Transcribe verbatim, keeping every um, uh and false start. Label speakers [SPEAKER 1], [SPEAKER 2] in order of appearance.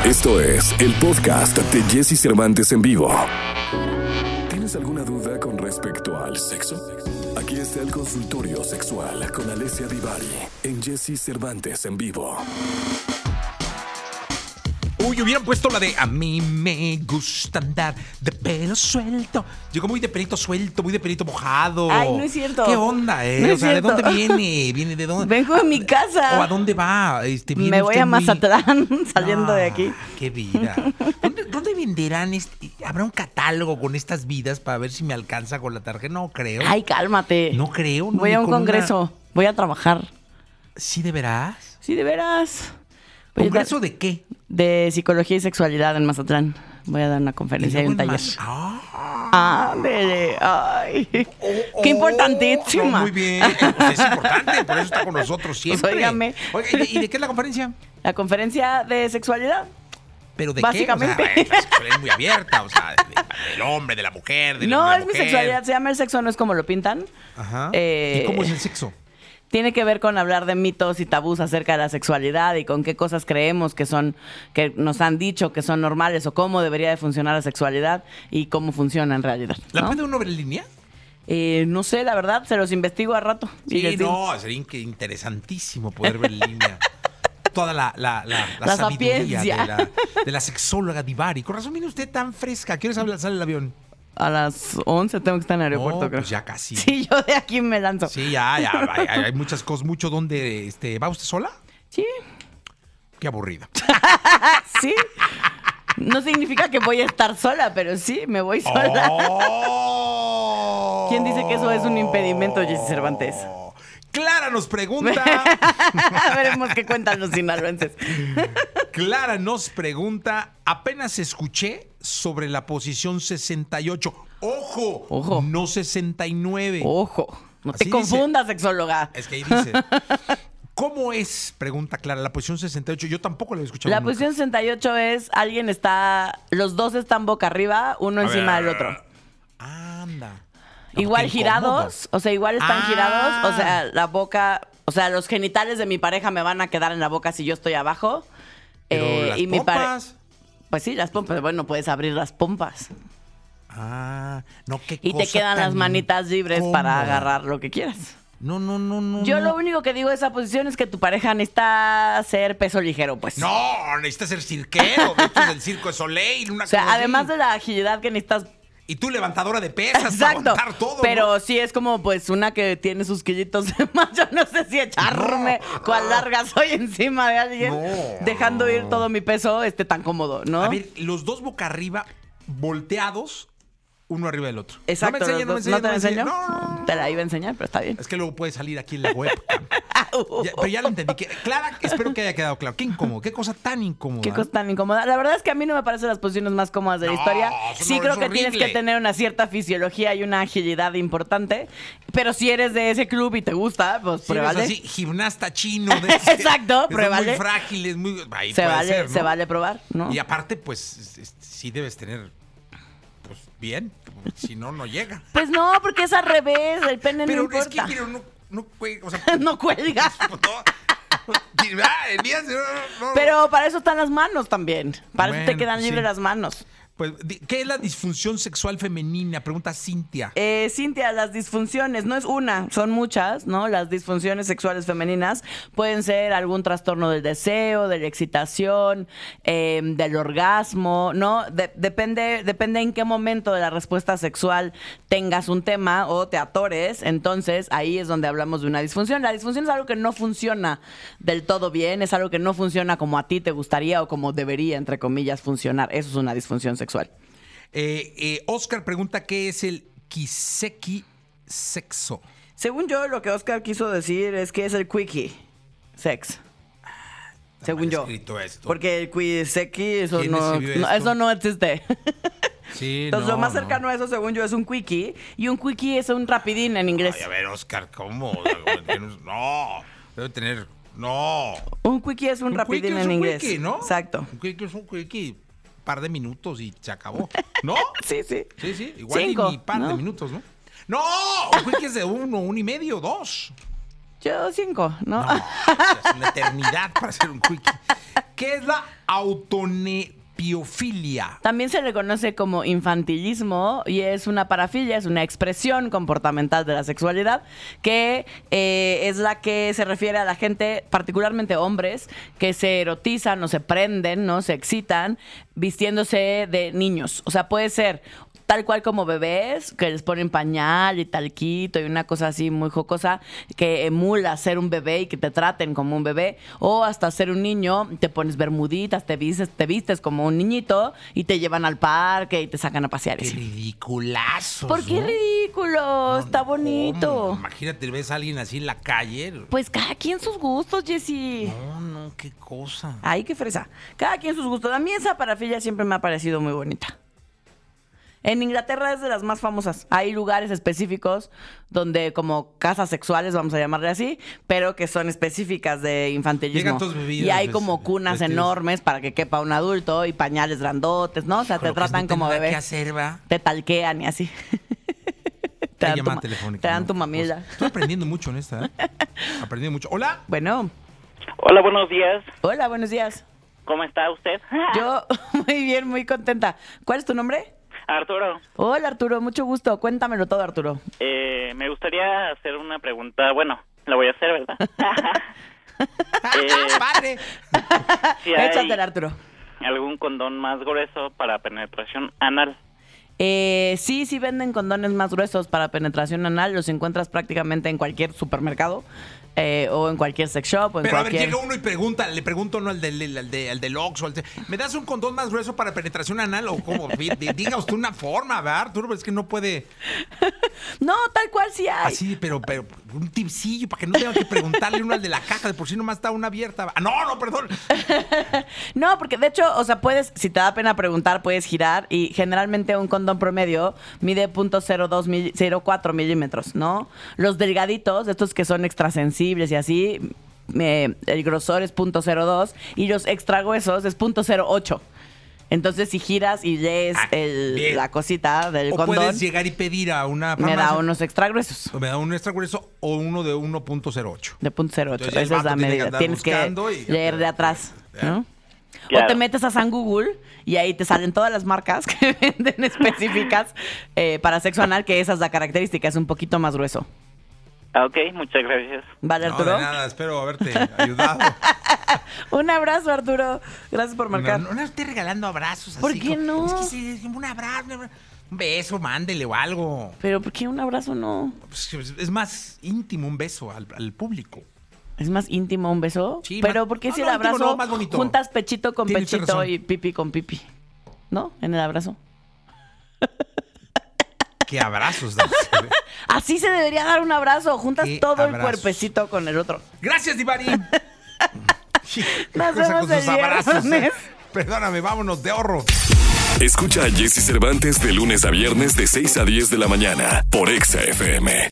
[SPEAKER 1] Esto es el podcast de Jesse Cervantes en vivo. ¿Tienes alguna duda con respecto al sexo? Aquí está el consultorio sexual con Alessia Divari en Jesse Cervantes en vivo.
[SPEAKER 2] Uy, hubieran puesto la de a mí me gusta andar de pelo suelto. Llegó muy de pelito suelto, muy de pelito mojado.
[SPEAKER 3] Ay, no es cierto.
[SPEAKER 2] ¿Qué onda, eh?
[SPEAKER 3] No
[SPEAKER 2] o
[SPEAKER 3] es
[SPEAKER 2] sea,
[SPEAKER 3] cierto.
[SPEAKER 2] ¿de dónde viene? ¿Viene de dónde?
[SPEAKER 3] Vengo de mi casa.
[SPEAKER 2] ¿O a dónde va? Este, viene
[SPEAKER 3] Me voy
[SPEAKER 2] usted
[SPEAKER 3] a
[SPEAKER 2] muy-
[SPEAKER 3] Mazatlán saliendo
[SPEAKER 2] Ah,
[SPEAKER 3] de aquí.
[SPEAKER 2] Qué vida. ¿Dónde, dónde venderán? Este, ¿Habrá un catálogo con estas vidas para ver si me alcanza con la tarjeta? No creo.
[SPEAKER 3] Ay, cálmate.
[SPEAKER 2] No creo. No,
[SPEAKER 3] Voy
[SPEAKER 2] ni
[SPEAKER 3] a un
[SPEAKER 2] con una-
[SPEAKER 3] congreso. Voy a trabajar.
[SPEAKER 2] ¿Sí, de veras?
[SPEAKER 3] Sí, de veras. Voy a
[SPEAKER 2] ¿Congreso
[SPEAKER 3] dar-
[SPEAKER 2] de qué?
[SPEAKER 3] De psicología y sexualidad en Mazatlán. Voy a dar una conferencia y un
[SPEAKER 2] luego en
[SPEAKER 3] taller.
[SPEAKER 2] Maz- Ah.
[SPEAKER 3] Ah, de, ay.
[SPEAKER 2] Oh,
[SPEAKER 3] Qué importantísima.
[SPEAKER 2] no, muy bien. Pues es importante, por eso está con nosotros siempre.
[SPEAKER 3] Pues óigame.
[SPEAKER 2] Oiga, ¿y de, y de qué es la conferencia?
[SPEAKER 3] La conferencia de sexualidad.
[SPEAKER 2] ¿Pero de
[SPEAKER 3] Básicamente.
[SPEAKER 2] qué? O sea, la sexualidad es muy abierta, o sea, de- del hombre, de la mujer, de la,
[SPEAKER 3] No,
[SPEAKER 2] de la
[SPEAKER 3] es mi
[SPEAKER 2] mujer.
[SPEAKER 3] sexualidad. Se llama el sexo, no es como lo pintan.
[SPEAKER 2] Ajá.
[SPEAKER 3] Eh,
[SPEAKER 2] ¿Y cómo es el sexo?
[SPEAKER 3] Tiene que ver con hablar de mitos y tabús acerca de la sexualidad y con qué cosas creemos que son, que nos han dicho que son normales o cómo debería de funcionar la sexualidad y cómo funciona en realidad.
[SPEAKER 2] ¿La
[SPEAKER 3] ¿no?
[SPEAKER 2] puede uno ver en línea?
[SPEAKER 3] Eh, no sé, la verdad, se los investigo a rato. y
[SPEAKER 2] Sí,
[SPEAKER 3] les digo.
[SPEAKER 2] no, sería in- interesantísimo poder ver en línea toda la, la, la, la
[SPEAKER 3] La
[SPEAKER 2] sabiduría
[SPEAKER 3] sapiencia.
[SPEAKER 2] de la, de la sexóloga Divari. Con razón viene usted tan fresca. ¿Qué hora sale sale el avión?
[SPEAKER 3] A las once tengo que estar en el aeropuerto,
[SPEAKER 2] No,
[SPEAKER 3] creo.
[SPEAKER 2] pues ya casi.
[SPEAKER 3] Sí, yo de aquí me lanzo.
[SPEAKER 2] Sí, ya, ya. Hay, hay- hay muchas cosas, mucho donde... Este, ¿Va usted sola?
[SPEAKER 3] Sí,
[SPEAKER 2] Qué aburrida.
[SPEAKER 3] sí. No significa que voy a estar sola, pero sí, me voy sola.
[SPEAKER 2] Oh.
[SPEAKER 3] ¿Quién dice que eso es un impedimento, Jesse Cervantes?
[SPEAKER 2] Clara nos pregunta...
[SPEAKER 3] Veremos qué cuentan los sinaloenses.
[SPEAKER 2] Clara nos pregunta, apenas escuché sobre la posición sesenta y ocho. ¡Ojo!
[SPEAKER 3] Ojo.
[SPEAKER 2] No sesenta y nueve.
[SPEAKER 3] Ojo, no
[SPEAKER 2] Así
[SPEAKER 3] te
[SPEAKER 2] dice.
[SPEAKER 3] confundas, sexóloga.
[SPEAKER 2] Es que ahí dice. ¿Cómo es? Pregunta Clara, la posición sesenta y ocho. Yo tampoco la he escuchado.
[SPEAKER 3] La
[SPEAKER 2] nunca.
[SPEAKER 3] posición sesenta y ocho es alguien está, los dos están boca arriba, uno
[SPEAKER 2] A
[SPEAKER 3] encima
[SPEAKER 2] ver,
[SPEAKER 3] del otro.
[SPEAKER 2] Anda. No,
[SPEAKER 3] Igual
[SPEAKER 2] qué
[SPEAKER 3] girados, o sea, igual están
[SPEAKER 2] Ah.
[SPEAKER 3] girados, o sea, la boca, o sea, los genitales de mi pareja me van a quedar en la boca si yo estoy abajo.
[SPEAKER 2] Pero
[SPEAKER 3] Eh,
[SPEAKER 2] las
[SPEAKER 3] y mi pare-
[SPEAKER 2] pompas.
[SPEAKER 3] Pues sí, las pompas, bueno, puedes abrir las pompas
[SPEAKER 2] Ah, no, qué
[SPEAKER 3] y te
[SPEAKER 2] cosa
[SPEAKER 3] quedan
[SPEAKER 2] tan
[SPEAKER 3] las manitas libres para
[SPEAKER 2] incómoda.
[SPEAKER 3] agarrar lo que quieras.
[SPEAKER 2] No, no, no, no.
[SPEAKER 3] Yo
[SPEAKER 2] no.
[SPEAKER 3] lo único que digo de esa posición es que tu pareja necesita ser peso ligero, pues.
[SPEAKER 2] No, necesitas ser cirquero. Esto es del Circo de Soleil. Una
[SPEAKER 3] O sea,
[SPEAKER 2] cosa así.
[SPEAKER 3] además de la agilidad que necesitas.
[SPEAKER 2] Y tú levantadora de pesas para
[SPEAKER 3] Exacto.
[SPEAKER 2] aguantar todo.
[SPEAKER 3] Pero
[SPEAKER 2] ¿no?
[SPEAKER 3] sí es como pues una que tiene sus killitos de más. Yo no sé si echarme
[SPEAKER 2] No.
[SPEAKER 3] cuál larga soy encima de alguien,
[SPEAKER 2] No.
[SPEAKER 3] dejando ir todo mi peso, esté tan cómodo, ¿no?
[SPEAKER 2] A ver, los dos boca arriba, volteados, uno arriba del otro.
[SPEAKER 3] Exacto.
[SPEAKER 2] No me enseñes, no me
[SPEAKER 3] los dos-
[SPEAKER 2] enseñes,
[SPEAKER 3] ¿No te
[SPEAKER 2] no me
[SPEAKER 3] enseño?
[SPEAKER 2] enseñes. No, no,
[SPEAKER 3] Te la iba a enseñar, pero está bien.
[SPEAKER 2] Es que luego puede salir aquí en la webcam. Ya, pero ya lo entendí. Que, Clara, espero que haya quedado claro. Qué incómodo, qué cosa tan incómoda.
[SPEAKER 3] Qué cosa tan incómoda. La verdad es que a mí no me parecen las posiciones más cómodas de la
[SPEAKER 2] No,
[SPEAKER 3] historia.
[SPEAKER 2] eso
[SPEAKER 3] Sí
[SPEAKER 2] no,
[SPEAKER 3] creo
[SPEAKER 2] es
[SPEAKER 3] que tienes
[SPEAKER 2] horrible.
[SPEAKER 3] que tener una cierta fisiología y una agilidad importante. Pero si eres de ese club y te gusta, pues
[SPEAKER 2] Si eres
[SPEAKER 3] pruébale.
[SPEAKER 2] así, gimnasta chino. De ese-
[SPEAKER 3] Exacto,
[SPEAKER 2] que son
[SPEAKER 3] pruébale.
[SPEAKER 2] muy frágiles, muy... Ahí
[SPEAKER 3] Se
[SPEAKER 2] puede
[SPEAKER 3] vale,
[SPEAKER 2] ser, ¿no?
[SPEAKER 3] se vale probar, ¿no?
[SPEAKER 2] Y aparte, pues, es- es- sí debes tener, pues, bien. Si no, no llega.
[SPEAKER 3] Pues no, porque es al revés, el pene
[SPEAKER 2] Pero
[SPEAKER 3] no
[SPEAKER 2] es que,
[SPEAKER 3] importa.
[SPEAKER 2] mira, no, no, güey, o sea...
[SPEAKER 3] No cuelga.
[SPEAKER 2] no, ah, el día se- no, no.
[SPEAKER 3] Pero para eso están las manos también. Para eso te
[SPEAKER 2] Bueno,
[SPEAKER 3] quedan
[SPEAKER 2] pues
[SPEAKER 3] libres
[SPEAKER 2] sí.
[SPEAKER 3] las manos.
[SPEAKER 2] Pues, di- ¿qué es la disfunción sexual femenina? Pregunta Cintia.
[SPEAKER 3] Eh, Cintia, las disfunciones, no es una, son muchas, ¿no? Las disfunciones sexuales femeninas pueden ser algún trastorno del deseo, de la excitación, eh, del orgasmo, ¿no? De- depende, depende en qué momento de la respuesta sexual tengas un tema o te atores, entonces ahí es donde hablamos de una disfunción. La disfunción es algo que no funciona del todo bien, es algo que no funciona como a ti te gustaría o como debería, entre comillas, funcionar. Eso es una disfunción sexual.
[SPEAKER 2] Eh, eh, Oscar pregunta qué es el kiseki sexo.
[SPEAKER 3] Según yo, lo que Oscar quiso decir es que es el quickie sex. Según
[SPEAKER 2] mal
[SPEAKER 3] yo.
[SPEAKER 2] escrito esto.
[SPEAKER 3] Porque el quickie, eso
[SPEAKER 2] ¿Quién
[SPEAKER 3] no,
[SPEAKER 2] escribió
[SPEAKER 3] no-
[SPEAKER 2] esto?
[SPEAKER 3] eso no existe.
[SPEAKER 2] Sí,
[SPEAKER 3] Entonces,
[SPEAKER 2] no,
[SPEAKER 3] lo más
[SPEAKER 2] no.
[SPEAKER 3] cercano a eso, según yo, es un quickie. Y un quickie es un rapidín en inglés.
[SPEAKER 2] Ay, a ver, Oscar, ¿cómo? O sea, tienes- no, debe tener... No.
[SPEAKER 3] Un quickie es un,
[SPEAKER 2] Un
[SPEAKER 3] rapidín
[SPEAKER 2] quickie es
[SPEAKER 3] en
[SPEAKER 2] un
[SPEAKER 3] inglés.
[SPEAKER 2] quickie, ¿no?
[SPEAKER 3] Exacto.
[SPEAKER 2] Un quickie es un quickie. Par de minutos y se acabó. ¿No?
[SPEAKER 3] Sí, sí.
[SPEAKER 2] Sí, sí. Igual
[SPEAKER 3] Cinco,
[SPEAKER 2] ni par
[SPEAKER 3] ¿no?
[SPEAKER 2] de minutos, ¿no? ¡No! Un quickie es de uno, uno y medio, dos.
[SPEAKER 3] Yo cinco, ¿no?
[SPEAKER 2] No, es una eternidad para hacer un quickie. ¿Qué es la autonepiofilia?
[SPEAKER 3] También se le conoce como infantilismo y es una parafilia, es una expresión comportamental de la sexualidad que eh, es la que se refiere a la gente, particularmente hombres, que se erotizan o se prenden, ¿no? Se excitan vistiéndose de niños. O sea, puede ser tal cual como bebés, que les ponen pañal y talquito y una cosa así muy jocosa, que emula ser un bebé y que te traten como un bebé, o hasta ser un niño, te pones bermuditas, te vistes, te vistes como un niñito y te llevan al parque y te sacan a pasear.
[SPEAKER 2] ¡Qué
[SPEAKER 3] Así.
[SPEAKER 2] ridiculazos!
[SPEAKER 3] ¿Por qué
[SPEAKER 2] ¿no?
[SPEAKER 3] ridículo?
[SPEAKER 2] No,
[SPEAKER 3] Está
[SPEAKER 2] no,
[SPEAKER 3] bonito.
[SPEAKER 2] ¿cómo? Imagínate, ves a alguien así en la calle.
[SPEAKER 3] Pues cada quien sus gustos, Jessy.
[SPEAKER 2] No, no, qué cosa.
[SPEAKER 3] Ay, qué fresa. Cada quien sus gustos. A mí esa parafilia siempre me ha parecido muy bonita. En Inglaterra es de las más famosas. Hay lugares específicos donde como casas sexuales, vamos a llamarle así, pero que son específicas de infantilismo.
[SPEAKER 2] Llegan todos bebidos,
[SPEAKER 3] y hay
[SPEAKER 2] ves-
[SPEAKER 3] como cunas
[SPEAKER 2] vestidos.
[SPEAKER 3] enormes para que quepa un adulto y pañales grandotes, ¿no? O sea, te
[SPEAKER 2] Híjole,
[SPEAKER 3] tratan
[SPEAKER 2] pues no
[SPEAKER 3] como
[SPEAKER 2] tendrá
[SPEAKER 3] bebé.
[SPEAKER 2] ¿Qué hacer, va?
[SPEAKER 3] Te talquean y así. te,
[SPEAKER 2] Hay
[SPEAKER 3] dan tu,
[SPEAKER 2] llamada
[SPEAKER 3] ma-
[SPEAKER 2] telefónica,
[SPEAKER 3] te dan
[SPEAKER 2] ¿no?
[SPEAKER 3] tu mamila.
[SPEAKER 2] Pues, estoy aprendiendo mucho en esta, ¿eh? Aprendiendo mucho. Hola.
[SPEAKER 3] Bueno,
[SPEAKER 4] Hola, buenos días.
[SPEAKER 3] hola, buenos días.
[SPEAKER 4] ¿Cómo está usted?
[SPEAKER 3] Yo muy bien, muy contenta. ¿Cuál es tu nombre?
[SPEAKER 4] Arturo,
[SPEAKER 3] Hola, Arturo, mucho gusto. Cuéntamelo todo, Arturo.
[SPEAKER 4] eh, me gustaría hacer una pregunta. Bueno, la voy a hacer, ¿verdad? Eh,
[SPEAKER 2] ¡Padre!
[SPEAKER 4] si hay
[SPEAKER 3] Échatela, Arturo.
[SPEAKER 4] algún condón más grueso para penetración anal.
[SPEAKER 3] Eh, sí, sí venden condones más gruesos para penetración anal. Los encuentras prácticamente en cualquier supermercado eh, o en cualquier sex shop o en
[SPEAKER 2] Pero a ver,
[SPEAKER 3] cualquier...
[SPEAKER 2] llega uno y pregunta, le pregunto uno al del, al de, al del Oxxo, al de- ¿me das un condón más grueso para penetración anal? O como, Di- di- diga usted una forma, ¿verdad, Arturo? Es que no puede
[SPEAKER 3] No, tal cual sí hay.
[SPEAKER 2] así, pero, pero un tipsillo para que no tenga que preguntarle uno al de la caja, de por sí nomás está una abierta. Ah, no, no, perdón.
[SPEAKER 3] No, porque de hecho, o sea, puedes, si te da pena preguntar, puedes girar y generalmente un condón promedio mide punto cero dos mil- cero cuatro milímetros, ¿no? Los delgaditos, estos que son extrasensibles y así, eh, el grosor es punto cero dos y los extra gruesos es punto cero ocho. Entonces, si giras y lees
[SPEAKER 2] Ah,
[SPEAKER 3] el-
[SPEAKER 2] bien.
[SPEAKER 3] la cosita del
[SPEAKER 2] O
[SPEAKER 3] condón,
[SPEAKER 2] puedes llegar y pedir a una
[SPEAKER 3] me
[SPEAKER 2] farmacia,
[SPEAKER 3] da unos extra gruesos.
[SPEAKER 2] o me da un extra grueso o uno de uno punto cero ocho.
[SPEAKER 3] De punto cero ocho.
[SPEAKER 2] Entonces, el
[SPEAKER 3] Esa es la
[SPEAKER 2] vato tiene que
[SPEAKER 3] medida.
[SPEAKER 2] andar
[SPEAKER 3] Tienes que
[SPEAKER 2] buscando y-
[SPEAKER 3] leer de atrás, ¿no? O
[SPEAKER 4] Claro.
[SPEAKER 3] te metes a San Google y ahí te salen todas las marcas que venden específicas eh, para sexo anal, que esa es la característica, es un poquito más grueso.
[SPEAKER 4] Ah, ok, muchas gracias.
[SPEAKER 3] ¿Vale,
[SPEAKER 2] No,
[SPEAKER 3] Arturo?
[SPEAKER 2] de nada, espero haberte ayudado.
[SPEAKER 3] Un abrazo, Arturo. Gracias por marcar.
[SPEAKER 2] No, no, no esté regalando abrazos
[SPEAKER 3] ¿Por
[SPEAKER 2] así
[SPEAKER 3] qué
[SPEAKER 2] como-
[SPEAKER 3] no?
[SPEAKER 2] Es que sí, es un abrazo, un abrazo, un beso, mándele o algo.
[SPEAKER 3] Pero ¿por qué un abrazo no?
[SPEAKER 2] Pues, Es es más íntimo un beso al, al público.
[SPEAKER 3] ¿Es más íntimo un beso?
[SPEAKER 2] Sí,
[SPEAKER 3] Pero
[SPEAKER 2] más-
[SPEAKER 3] ¿por qué
[SPEAKER 2] no,
[SPEAKER 3] si
[SPEAKER 2] no,
[SPEAKER 3] el
[SPEAKER 2] íntimo
[SPEAKER 3] abrazo
[SPEAKER 2] no, más bonito.
[SPEAKER 3] juntas pechito con
[SPEAKER 2] Tiene usted
[SPEAKER 3] pechito
[SPEAKER 2] razón.
[SPEAKER 3] y pipi con pipi? ¿No? En el abrazo.
[SPEAKER 2] Qué abrazos da.
[SPEAKER 3] Así se debería dar un abrazo. Juntas
[SPEAKER 2] Qué
[SPEAKER 3] todo el
[SPEAKER 2] abrazos.
[SPEAKER 3] cuerpecito con el otro.
[SPEAKER 2] Gracias, Divari. Sí, qué
[SPEAKER 3] Nos
[SPEAKER 2] cosa
[SPEAKER 3] vemos
[SPEAKER 2] con sus
[SPEAKER 3] el
[SPEAKER 2] abrazos,
[SPEAKER 3] viernes.
[SPEAKER 2] eh. Perdóname, vámonos de ahorro.
[SPEAKER 1] Escucha a Jessy Cervantes de lunes a viernes de seis a diez de la mañana por Exa F M.